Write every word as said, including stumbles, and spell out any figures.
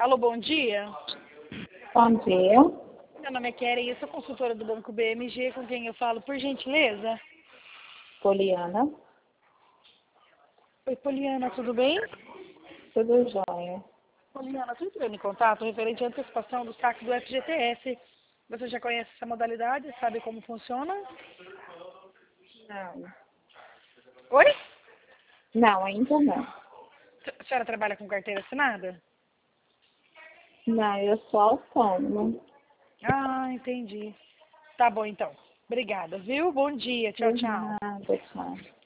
Alô, bom dia. Bom dia. Meu nome é Keren, eu sou consultora do Banco B M G, com quem eu falo, por gentileza? Poliana. Oi, Poliana, tudo bem? Tudo jóia. Poliana, estou entrando em contato referente à antecipação do saque do F G T S. Você já conhece essa modalidade? Sabe como funciona? Não. Oi? Não, ainda não. A senhora trabalha com carteira assinada? Não, eu sou autônoma. Ah, entendi. Tá bom, então. Obrigada, viu? Bom dia. Tchau, De tchau. nada, tchau.